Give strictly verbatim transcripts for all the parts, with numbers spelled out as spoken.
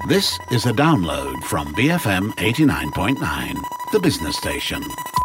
This is a download from B F M eighty-nine point nine, the business station.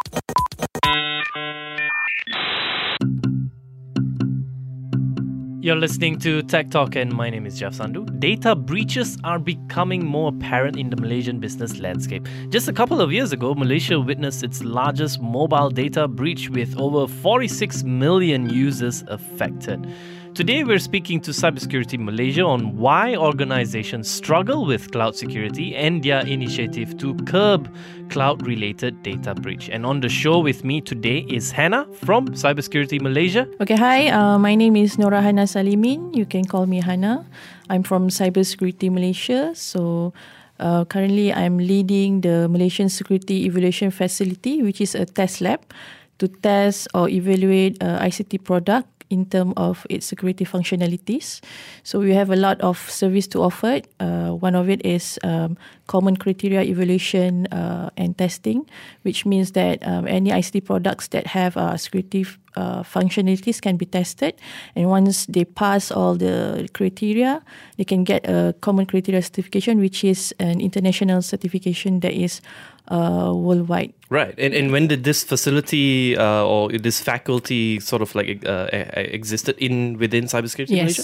You're listening to Tech Talk and my name is Jeff Sandhu. Data breaches are becoming more apparent in the Malaysian business landscape. Just a couple of years ago, Malaysia witnessed its largest mobile data breach with over forty-six million users affected. Today, we're speaking to Cybersecurity Malaysia on why organizations struggle with cloud security and their initiative to curb cloud-related data breach. And on the show with me today is Hannah from Cybersecurity Malaysia. Okay, hi. Uh, my name is Nora Hana Salimin. You can call me Hannah. I'm from Cybersecurity Malaysia. So uh, currently, I'm leading the Malaysian Security Evaluation Facility, which is a test lab to test or evaluate uh, I C T product in terms of its security functionalities. So we have a lot of service to offer. Uh, one of it is um, common criteria evaluation uh, and testing, which means that um, any I C T products that have uh, security uh, functionalities can be tested. And once they pass all the criteria, they can get a common criteria certification, which is an international certification that is uh, worldwide. Right. And and when did this facility uh, or this faculty sort of like uh, existed in within Cybersecurity Malaysia? Yes.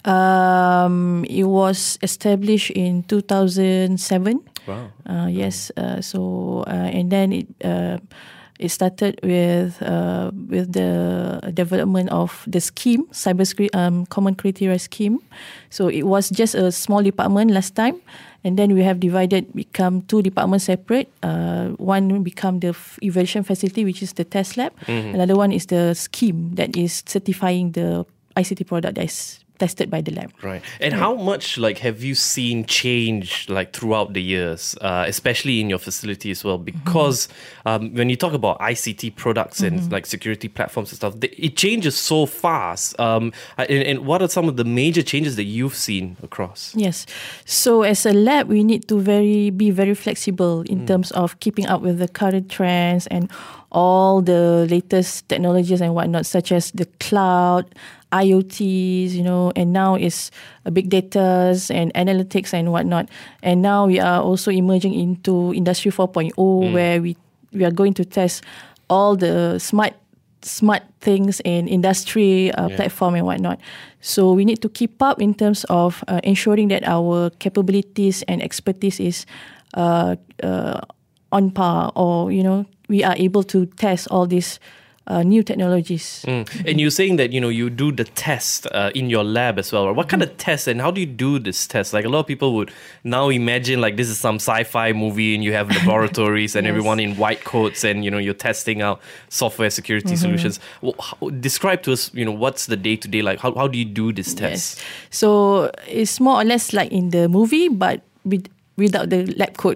Um, it was established in two thousand seven. Wow. Uh, yes. Uh, so uh, and then it uh, it started with uh, with the development of the scheme, cybersecurity um, common criteria scheme. So it was just a small department last time. And then we have divided, become two departments separate. Uh, one become the evaluation facility, which is the test lab. Mm-hmm. Another one is the scheme that is certifying the I C T product that is tested by the lab. Right. And right. How much like have you seen change like throughout the years, uh, especially in your facility as well? Because mm-hmm. um, when you talk about I C T products and mm-hmm. like security platforms and stuff, they, it changes so fast. Um, and, and what are some of the major changes that you've seen across? Yes. So as a lab, we need to very be very flexible in mm. terms of keeping up with the current trends and all the latest technologies and whatnot, such as the cloud, I O Ts, you know, and now it's uh, big data and analytics and whatnot. And now we are also emerging into Industry four point oh, mm. where we, we are going to test all the smart smart things in industry uh, yeah. platform and whatnot. So we need to keep up in terms of uh, ensuring that our capabilities and expertise is uh, uh, on par, or, you know, we are able to test all these Uh, new technologies. Mm. And you're saying that, you know, you do the test uh, in your lab as well. What kind of test and how do you do this test? Like a lot of people would now imagine like this is some sci-fi movie and you have laboratories and yes. everyone in white coats and, you know, you're testing out software security mm-hmm. solutions. Well, how, describe to us, you know, what's the day-to-day like? How, how do you do this test? Yes. So it's more or less like in the movie, but with without the lab coat.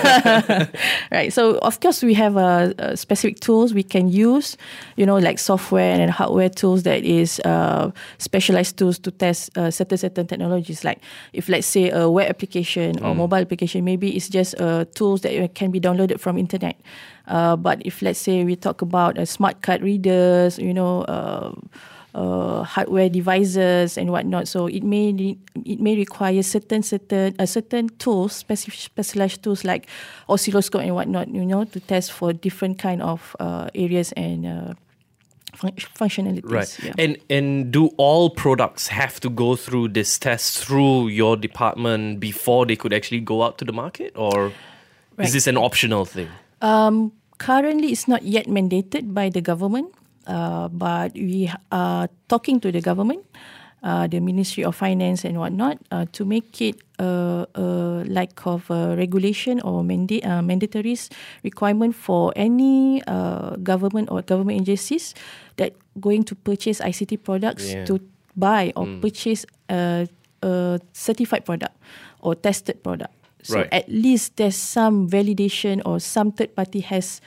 Right. So, of course, we have uh, uh, specific tools we can use, you know, like software and hardware tools that is uh, specialized tools to test uh, certain, certain technologies. Like if, let's say, a web application or mm. mobile application, maybe it's just uh, tools that can be downloaded from internet. Uh, but if, let's say, we talk about uh, smart card readers, you know, uh, Uh, hardware devices and whatnot, so it may it may require certain certain uh, certain tools, specific specialized tools like oscilloscope and whatnot, you know, to test for different kind of uh, areas and uh, fun- functionalities. Right. Yeah. And and do all products have to go through this test through your department before they could actually go out to the market, or right. is this an optional thing? Um, currently, it's not yet mandated by the government. Uh, but we are talking to the government, uh, the Ministry of Finance and whatnot, uh, to make it a, a like of a regulation or manda- uh, mandatory requirement for any uh, government or government agencies that going to purchase I C T products yeah. to buy or mm. purchase a, a certified product or tested product. So right. at least there's some validation or some third party has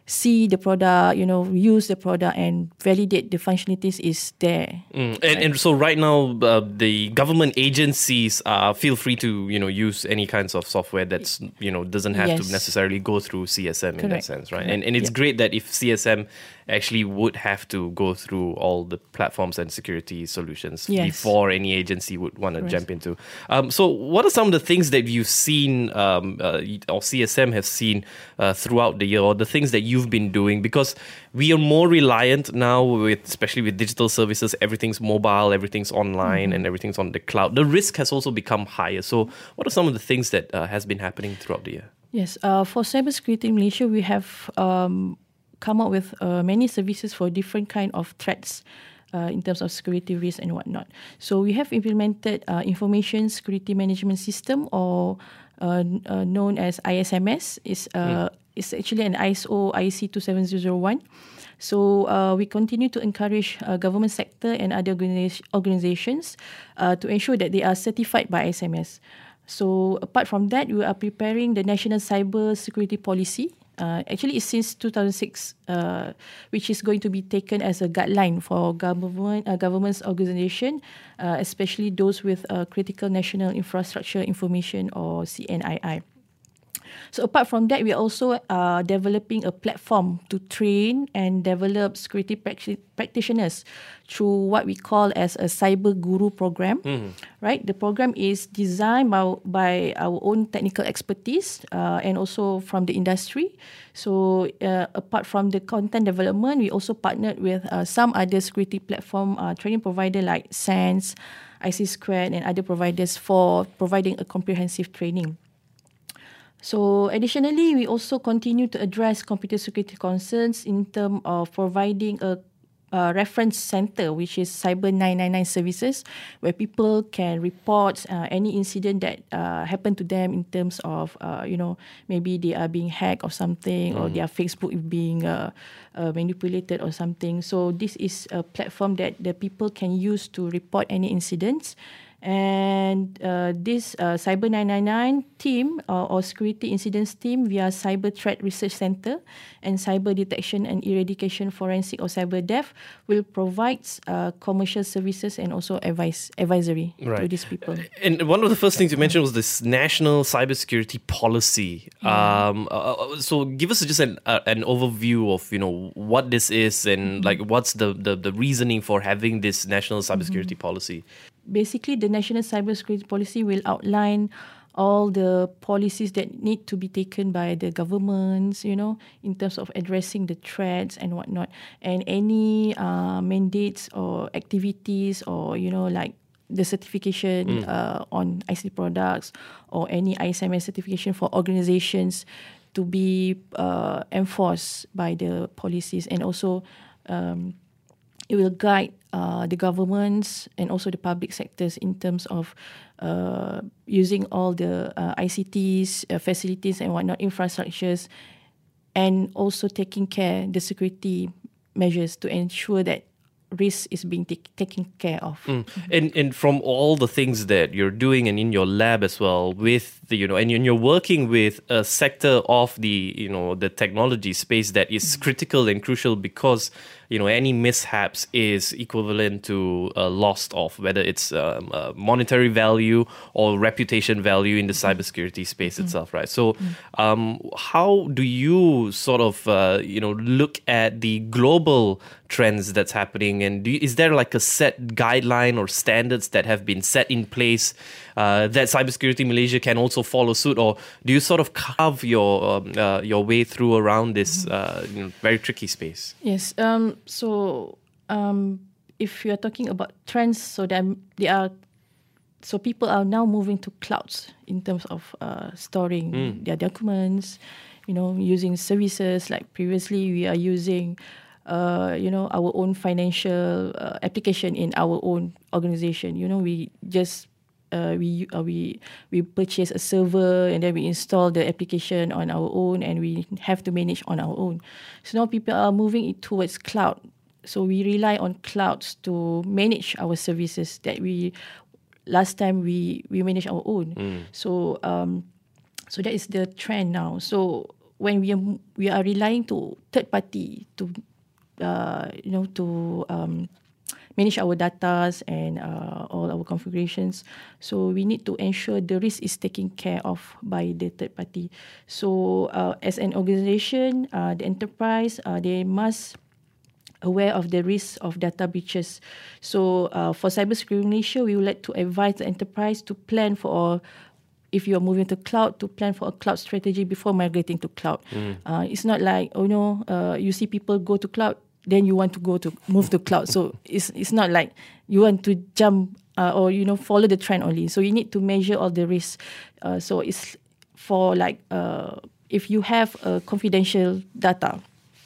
see the product, you know, use the product and validate the functionalities is there. Mm. And, and so right now, uh, the government agencies uh, feel free to, you know, use any kinds of software that's, you know, doesn't have Yes. to necessarily go through C S M in that Correct. sense, right? Correct. And and it's Yeah. great that if C S M actually would have to go through all the platforms and security solutions Yes. before any agency would want to Correct. jump into. Um, so what are some of the things that you've seen um, uh, or C S M have seen uh, throughout the year, or the things that you've been doing? Because we are more reliant now, with especially with digital services. Everything's mobile, everything's online, Mm-hmm. and everything's on the cloud. The risk has also become higher. So what are some of the things that uh, has been happening throughout the year? Yes, uh, for cybersecurity in Malaysia, we have um, come up with uh, many services for different kind of threats uh, in terms of security risk and whatnot. So we have implemented uh, information security management system, or uh, uh, known as I S M S. It's uh, it's actually an I S O I E C two seven zero zero one. So uh, we continue to encourage uh, government sector and other organi- organizations uh, to ensure that they are certified by I S M S. So apart from that, we are preparing the National Cyber Security Policy. Uh, actually, it's since two thousand six, uh, which is going to be taken as a guideline for government, uh, government's organization, uh, especially those with uh, critical national infrastructure information, or C N I I. So apart from that, we are also uh, developing a platform to train and develop security practi- practitioners through what we call as a Cyber Guru program. Mm-hmm. Right, the program is designed by, by our own technical expertise uh, and also from the industry. So uh, apart from the content development, we also partnered with uh, some other security platform uh, training provider like Sense, I C Squared, and other providers for providing a comprehensive training. So additionally, we also continue to address computer security concerns in terms of providing a, a reference center, which is Cyber nine nine nine services, where people can report uh, any incident that uh, happened to them in terms of, uh, you know, maybe they are being hacked or something, mm. or their Facebook is being uh, uh, manipulated or something. So this is a platform that the people can use to report any incidents. And uh, this uh, Cyber nine nine nine team uh, or Security Incidents team via Cyber Threat Research Center and Cyber Detection and Eradication Forensic or CyberDev will provide uh, commercial services and also advice advisory right. to these people. And one of the first things you mentioned was this national cybersecurity policy. Yeah. Um, uh, so give us just an uh, an overview of, you know, what this is and mm-hmm. like what's the, the, the reasoning for having this national cybersecurity mm-hmm. policy. Basically, the National Cybersecurity Policy will outline all the policies that need to be taken by the governments, you know, in terms of addressing the threats and whatnot, and any uh, mandates or activities or, you know, like the certification mm. uh, on I C T products or any I S M S certification for organizations to be uh, enforced by the policies, and also um, it will guide uh, the governments and also the public sectors in terms of uh, using all the uh, I C Ts, uh, facilities and whatnot, infrastructures, and also taking care the security measures to ensure that risk is being t- taken care of. Mm. And and from all the things that you're doing and in your lab as well, with the, you know, and you're working with a sector of the, you know, the technology space that is mm. critical and crucial, because, you know, any mishaps is equivalent to a loss of, whether it's um, a monetary value or reputation value in the cybersecurity space mm. itself, right? So um, how do you sort of, uh, you know, look at the global trends that's happening, and do you, is there like a set guideline or standards that have been set in place uh, that Cybersecurity Malaysia can also follow suit, or do you sort of carve your um, uh, your way through around this uh, you know, very tricky space? Yes. Um. So, um, if you are talking about trends, so that they are, so people are now moving to clouds in terms of uh, storing mm. their documents, you know, using services like previously we are using. Uh, you know, our own financial uh, application in our own organization. You know, we just uh, we uh, we we purchase a server and then we install the application on our own, and we have to manage on our own. So now people are moving it towards cloud. So we rely on clouds to manage our services that we last time we we manage our own. Mm. So um, so that is the trend now. So when we are, we are relying to third party to, uh, you know, to um, manage our data and uh, all our configurations. So we need to ensure the risk is taken care of by the third party. So uh, as an organization, uh, the enterprise, uh, they must aware of the risk of data breaches. So uh, for Cybersecurity Malaysia, we would like to advise the enterprise to plan for, if you are moving to cloud, to plan for a cloud strategy before migrating to cloud. Mm. Uh, it's not like, oh no, uh, you see people go to cloud, then you want to go to move to cloud. So it's it's not like you want to jump uh, or you know follow the trend only. So you need to measure all the risks. Uh, so it's for like uh, if you have uh, confidential data.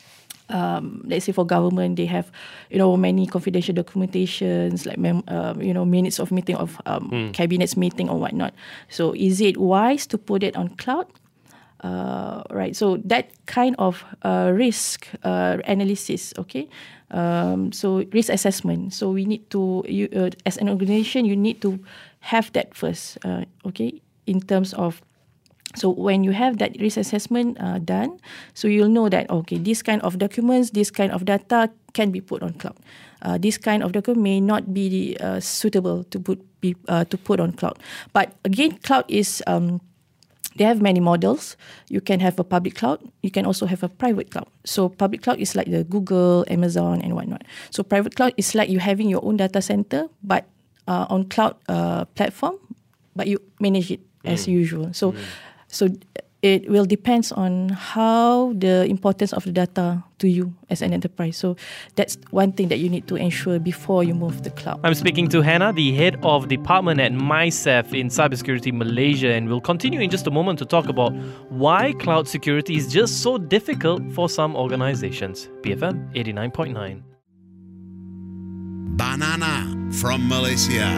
Um, let's say for government, they have, you know, many confidential documentations, like mem- uh, you know, minutes of meeting of um, mm. cabinets meeting or whatnot. So is it wise to put it on cloud? Uh, right. So that kind of uh, risk uh, analysis. Okay. Um, so risk assessment. So we need to, you, uh, as an organization, you need to have that first. Uh, okay. In terms of. So when you have that risk assessment uh, done, so you'll know that, okay, this kind of documents, this kind of data can be put on cloud. Uh, this kind of document may not be uh, suitable to put be, uh, to put on cloud. But again, cloud is, um, they have many models. You can have a public cloud. You can also have a private cloud. So public cloud is like the Google, Amazon and whatnot. So private cloud is like you having your own data center, but uh, on cloud uh, platform, but you manage it mm. as usual. So. Mm. So it will depends on how the importance of the data to you as an enterprise. So that's one thing that you need to ensure before you move the cloud. I'm speaking to Hannah, the head of department at MySafe in Cybersecurity Malaysia, and we'll continue in just a moment to talk about why cloud security is just so difficult for some organizations. B F M eighty-nine point nine. Banana from Malaysia.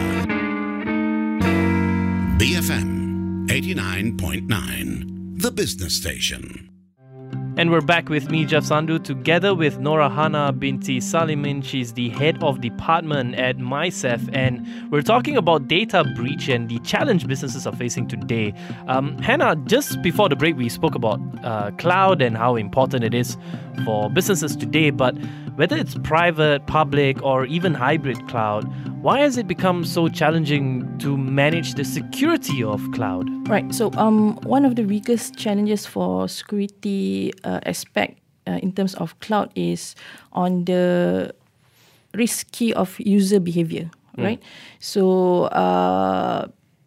B F M eighty-nine point nine, the business station. And we're back with me, Jeff Sandhu, together with Norahana binti Salimin. She's the head of department at MySafe, and we're talking about data breach and the challenge businesses are facing today. Um, Hannah, just before the break, we spoke about uh, cloud and how important it is for businesses today, but whether it's private, public, or even hybrid cloud, why has it become so challenging to manage the security of cloud? Right. So, um, one of the biggest challenges for security uh, aspect uh, in terms of cloud is on the risky of user behavior. Mm. Right. So, uh,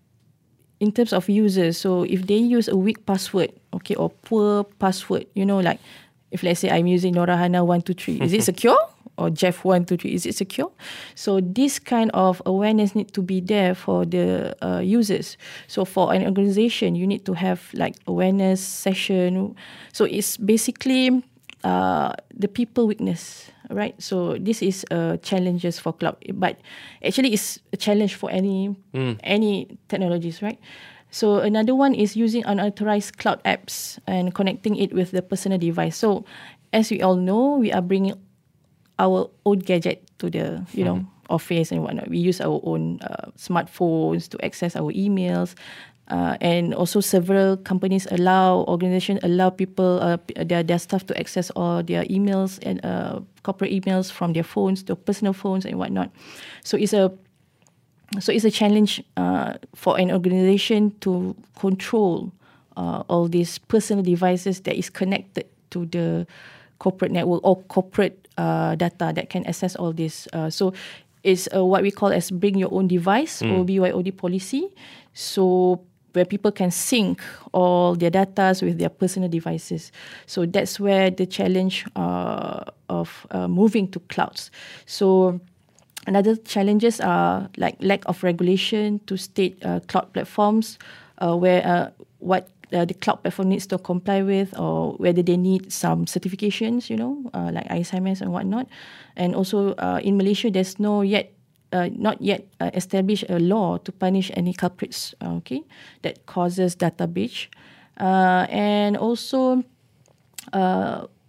in terms of users, so if they use a weak password, okay, or poor password, you know, like if let's say I'm using Norahana one two three, is it secure? Or Jeff one two three, is it secure? So this kind of awareness need to be there for the uh, users. So for an organization, you need to have like awareness session. So it's basically uh, the people weakness, right? So this is uh, challenges for cloud, but actually it's a challenge for any mm. any technologies, right? So another one is using unauthorized cloud apps and connecting it with the personal device. So as we all know, we are bringing our own gadget to the, you know, mm-hmm. office and whatnot. We use our own uh, smartphones to access our emails. Uh, and also several companies allow, organizations allow people, uh, their, their staff to access all their emails and uh, corporate emails from their phones to personal phones and whatnot. So it's a So it's a challenge uh, for an organization to control uh, all these personal devices that is connected to the corporate network or corporate uh, data that can access all this. Uh, so it's uh, what we call as bring your own device mm. or B Y O D policy. So where people can sync all their data with their personal devices. So that's where the challenge uh, of uh, moving to clouds. So another challenges are like lack of regulation to state uh, cloud platforms, uh, where uh, what uh, the cloud platform needs to comply with, or whether they need some certifications, you know, uh, like I S M S and whatnot. And also uh, in Malaysia, there's no yet, uh, not yet uh, established a law to punish any culprits, uh, okay, that causes data breach. Uh, and also, uh,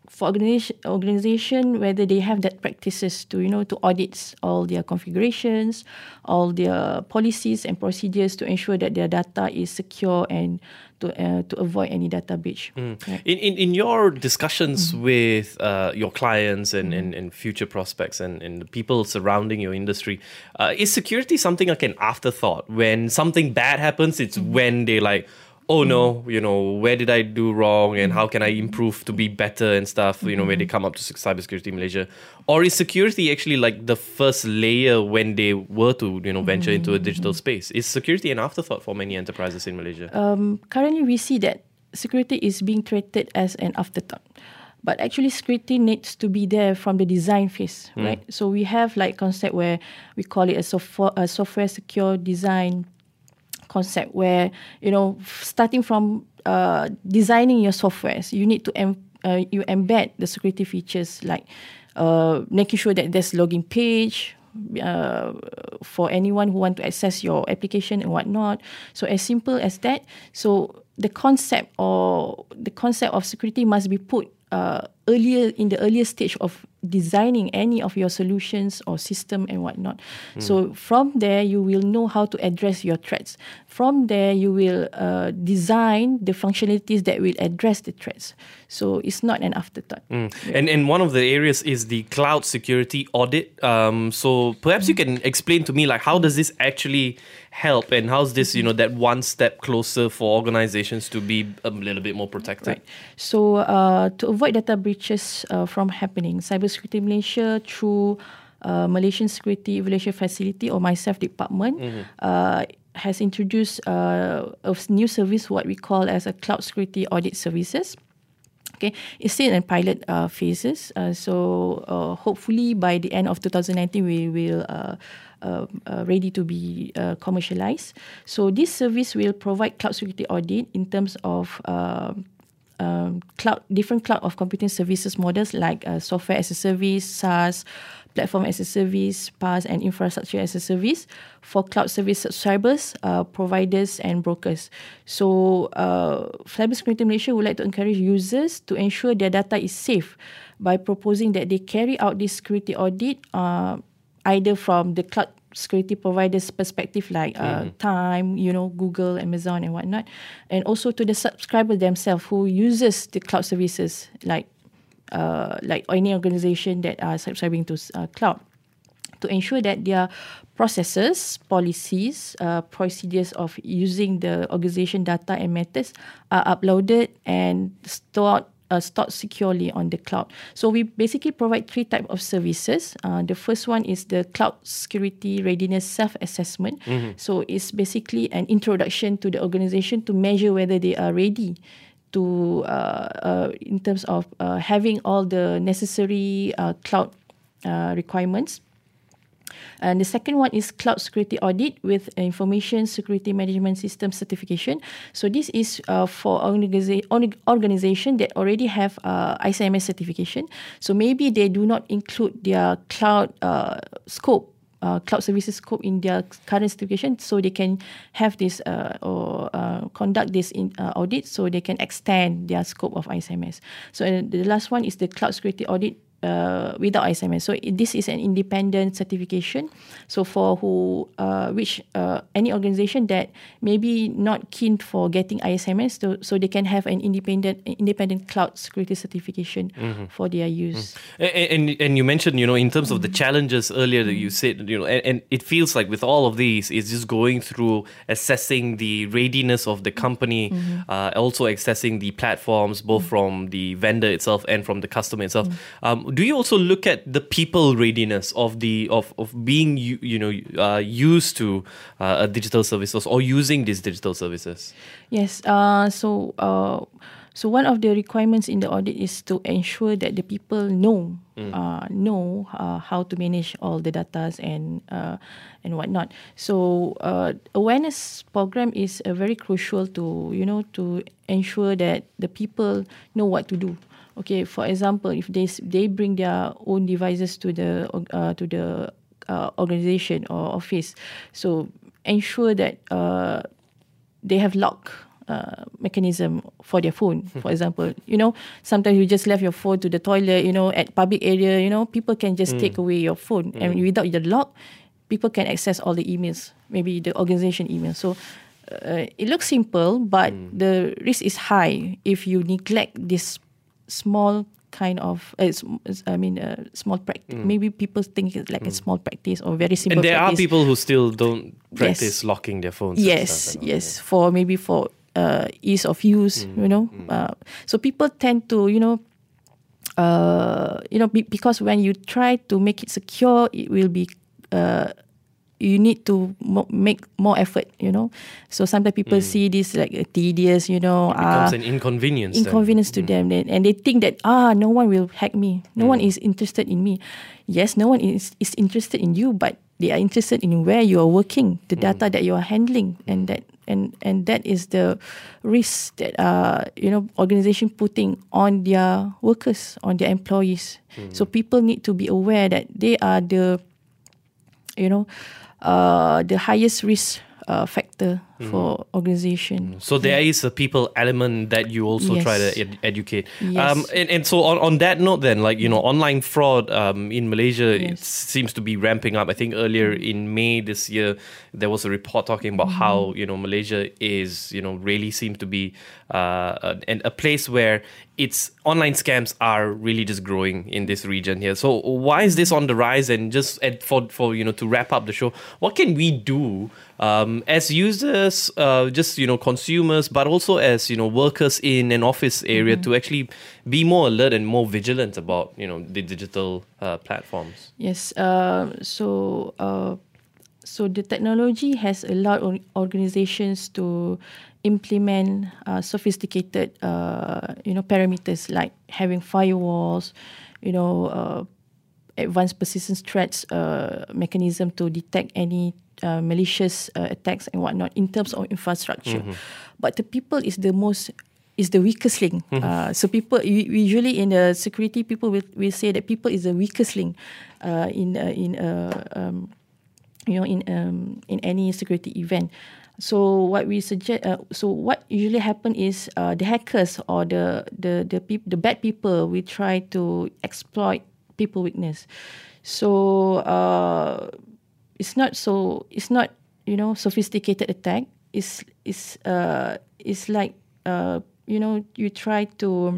for organization, organization whether they have that practices to you know to audit all their configurations, all their policies and procedures to ensure that their data is secure and to uh, to avoid any data breach. Mm. Right. In, in in your discussions Mm-hmm. with uh, your clients and, and, and future prospects and, and the people surrounding your industry, uh, is security something like an afterthought? When something bad happens, it's Mm-hmm. when they like, oh no, you know, where did I do wrong and how can I improve to be better and stuff, you know, when they come up to Cybersecurity Malaysia? Or is security actually like the first layer when they were to, you know, venture into a digital space? Is security an afterthought for many enterprises in Malaysia? Um, currently, we see that security is being treated as an afterthought. But actually, security needs to be there from the design phase, Mm. right? So we have like concept where we call it a software, a software secure design concept, where you know starting from uh, designing your softwares, you need to em- uh, you embed the security features like uh, making sure that there's login page uh, for anyone who want to access your application and whatnot. So as simple as that. So the concept or the concept of security must be put uh, earlier in the earlier stage of designing any of your solutions or system and whatnot. Mm. So from there, you will know how to address your threats. From there, you will uh, design the functionalities that will address the threats. So it's not an afterthought. Mm. Yeah. And and one of the areas is the cloud security audit. Um, so perhaps mm. you can explain to me, like, how does this actually help, and how's this, you know, that one step closer for organizations to be a little bit more protected? Right. So uh, to avoid data breaches uh, from happening, Cybersecurity Malaysia through uh, Malaysian Security Evaluation Facility or MySafe department mm-hmm. uh, has introduced uh, a new service, what we call as a cloud security audit services. Okay, it's still in pilot uh, phases. Uh, so uh, hopefully by the end of twenty nineteen, we will uh, uh, uh, ready to be uh, commercialized. So this service will provide cloud security audit in terms of uh, um, cloud different cloud of computing services models like uh, software as a service, SaaS, platform as a service, PaaS, and infrastructure as a service for cloud service subscribers, uh, providers, and brokers. So, uh, Cybersecurity Malaysia would like to encourage users to ensure their data is safe by proposing that they carry out this security audit uh, either from the cloud security providers' perspective, like uh, mm-hmm. Time, you know, Google, Amazon, and whatnot, and also to the subscriber themselves who uses the cloud services, like Uh, like any organization that are subscribing to uh, cloud, to ensure that their processes, policies, uh, procedures of using the organization data and methods are uploaded and stored uh, stored securely on the cloud. So we basically provide three types of services. Uh, the first one is the cloud security readiness self-assessment. Mm-hmm. So it's basically an introduction to the organization to measure whether they are ready to uh, uh, in terms of uh, having all the necessary uh, cloud uh, requirements. And the second one is cloud security audit with information security management system certification. So this is uh, for organiza- organization that already have uh, I C M S certification. So maybe they do not include their cloud uh, scope. Uh, cloud services scope in their current certification, so they can have this uh, or uh, conduct this in uh, audit, so they can extend their scope of I C M S. So uh, the last one is the cloud security audit uh, without I C M S. So it, this is an independent certification. So for who, uh, which uh, any organization that maybe not keen for getting I C M S, so, so they can have an independent independent cloud security certification mm-hmm. for their use. Mm. And, and and you mentioned, you know, in terms of the challenges earlier that you said, you know, and, and it feels like with all of these, it's just going through assessing the readiness of the company, mm-hmm. uh, also accessing the platforms, both mm-hmm. from the vendor itself and from the customer itself. Mm-hmm. Um, do you also look at the people readiness of the of of being you, you know uh, used to uh, a digital services or using these digital services? Yes. Uh, so. Uh, So one of the requirements in the audit is to ensure that the people know mm. uh, know uh, how to manage all the data and uh, and whatnot. So uh, awareness program is uh, very crucial to you know to ensure that the people know what to do. Okay, for example, if they they bring their own devices to the uh, to the uh, organization or office, so ensure that uh, they have lock. uh, mechanism for their phone. For example, you know, sometimes you just left your phone to the toilet, you know, at public area, you know, people can just mm. take away your phone. Mm. And without the lock, people can access all the emails, maybe the organization email. So uh, it looks simple, but mm. the risk is high if you neglect this small kind of, uh, I mean, uh, small practice. Mm. Maybe people think it's like mm. a small practice or very simple. And there practice. are people who still don't practice yes. locking their phones. Yes, yes, for maybe for uh, ease of use, mm. you know. Mm. Uh, so people tend to, you know, uh, you know, be, because when you try to make it secure, it will be. Uh, you need to mo- make more effort, you know. So sometimes people mm. see this like uh, tedious, you know. It becomes uh, an inconvenience. Inconvenience then. to mm. them. And they think that, ah, no one will hack me. No mm. one is interested in me. Yes, no one is, is interested in you, but they are interested in where you are working, the data mm. that you are handling. And that and, and that is the risk that, uh, you know, organization putting on their workers, on their employees. Mm. So people need to be aware that they are the, you know, uh, the highest risk uh, factor mm. for organization. So there yeah. is a people element that you also yes. try to ed- educate. Yes. Um, and, and so on, on that note then, like, you know, online fraud um, in Malaysia, yes. it seems to be ramping up. I think earlier in May this year, there was a report talking about mm-hmm. how, you know, Malaysia is, you know, really seems to be uh, a, a place where its online scams are really just growing in this region here. So why is this on the rise? And just for, for you know, to wrap up the show, what can we do um, as users, uh, just, you know, consumers, but also as, you know, workers in an office area mm-hmm. to actually be more alert and more vigilant about, you know, the digital uh, platforms? Yes. Uh, so, uh, so the technology has allowed or- organizations to implement uh, sophisticated, uh, you know, parameters like having firewalls, you know, uh, advanced persistence threats uh, mechanism to detect any uh, malicious uh, attacks and whatnot in terms of infrastructure. Mm-hmm. But the people is the most is the weakest link. Mm-hmm. Uh, so people usually in the security, people will, will say that people is the weakest link uh, in uh, in uh, um, you know in um, in any security event. So what we suggest, uh, so what usually happen is uh, the hackers or the the the peop- the bad people will try to exploit people weakness. So uh, it's not so it's not you know sophisticated attack. It's it's uh it's like uh you know you try to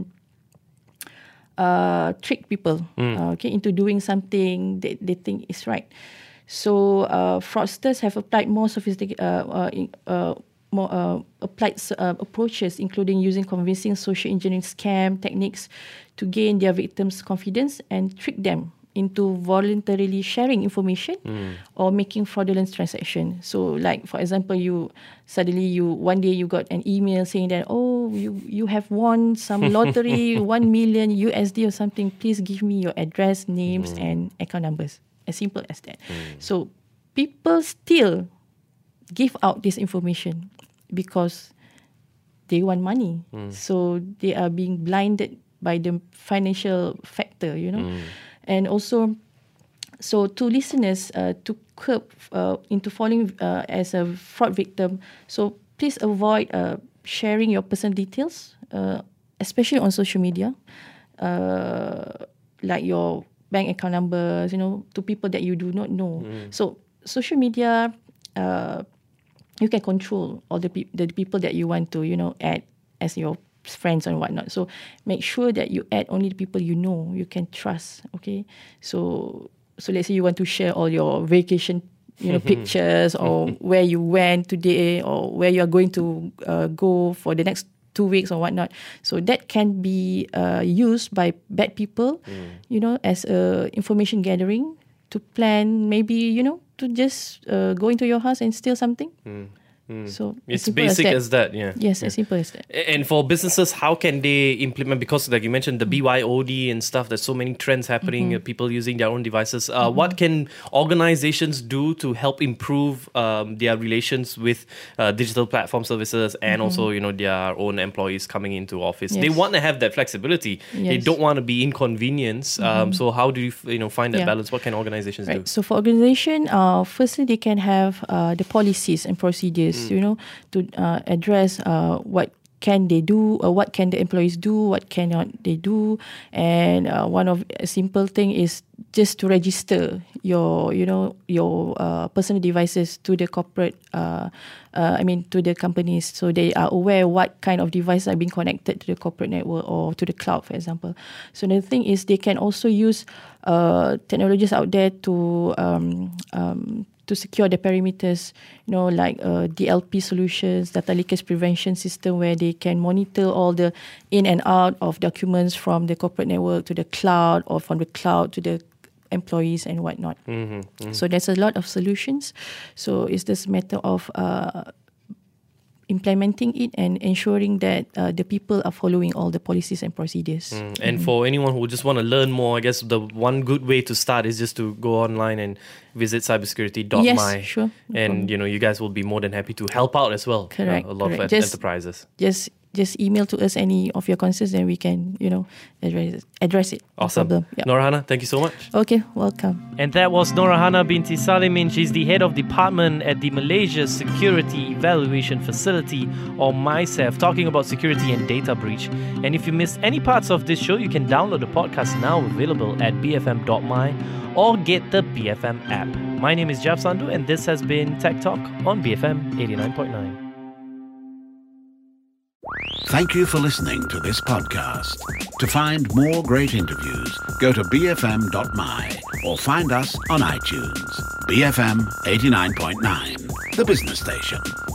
uh trick people mm. uh, okay into doing something that they think is right. So uh, fraudsters have applied more sophisticated, uh, uh, uh, more uh, applied uh, approaches, including using convincing social engineering scam techniques to gain their victims' confidence and trick them into voluntarily sharing information mm. or making fraudulent transactions. So, like for example, you suddenly you one day you got an email saying that oh you you have won some lottery one million U S D or something. Please give me your address, names, mm. and account numbers. As simple as that. Mm. So people still give out this information because they want money. Mm. So they are being blinded by the financial factor, you know. Mm. And also, so to listeners, uh, to curb uh, into falling uh, as a fraud victim, so please avoid uh, sharing your personal details, uh, especially on social media, uh, like your bank account numbers, you know, to people that you do not know. Mm. So social media, uh, you can control all the, pe- the people that you want to, you know, add as your friends and whatnot. So make sure that you add only the people you know, you can trust. Okay, so so let's say you want to share all your vacation, you know, pictures or where you went today or where you are going to uh, go for the next two weeks or whatnot. So that can be uh, used by bad people, mm. you know, as a information gathering to plan maybe, you know, to just uh, go into your house and steal something. Mm. Mm. So it's basic as that. as that, yeah. Yes, yeah. as simple as that. And for businesses, how can they implement? Because, like you mentioned, the B Y O D and stuff. There's so many trends happening. Mm-hmm. People using their own devices. Uh, mm-hmm. What can organizations do to help improve um, their relations with uh, digital platform services and mm-hmm. also, you know, their own employees coming into office? Yes. They want to have that flexibility. Yes. They don't want to be inconvenienced. Mm-hmm. Um, so how do you, you know, find that yeah. balance? What can organizations right. do? So for organization, uh, firstly, they can have uh, the policies and procedures. is, you know, to uh, address uh, what can they do, or what can the employees do, what cannot they do. And uh, one of a simple thing is just to register your, you know, your uh, personal devices to the corporate, uh, uh, I mean, to the companies, so they are aware what kind of devices are being connected to the corporate network or to the cloud, for example. So the thing is, they can also use uh, technologies out there to um, um, to secure the perimeters, you know, like uh, D L P solutions, data leakage prevention system, where they can monitor all the in and out of documents from the corporate network to the cloud, or from the cloud to the employees and whatnot. Mm-hmm, mm-hmm. So there's a lot of solutions. So it's this matter of uh, implementing it and ensuring that uh, the people are following all the policies and procedures. Mm. And mm-hmm. for anyone who just want to learn more, I guess the one good way to start is just to go online and visit cybersecurity dot my. Yes, sure. No and problem. you know, you guys will be more than happy to help out as well. Correct. Uh, a lot correct. of just, enterprises. Just just email to us any of your concerns, and we can, you know, address, address it. Awesome. No problem. Yep. Norahana, thank you so much. Okay, welcome. And that was Norahana binti Salimin. She's the head of department at the Malaysia Security Evaluation Facility, or MySEF, talking about security and data breach. And if you missed any parts of this show, you can download the podcast now, available at b f m dot m y, or get the B F M app. My name is Jeff Sandhu, and this has been Tech Talk on B F M eighty-nine point nine. Thank you for listening to this podcast. To find more great interviews, go to b f m dot m y or find us on iTunes. B F M eighty-nine point nine, the business station.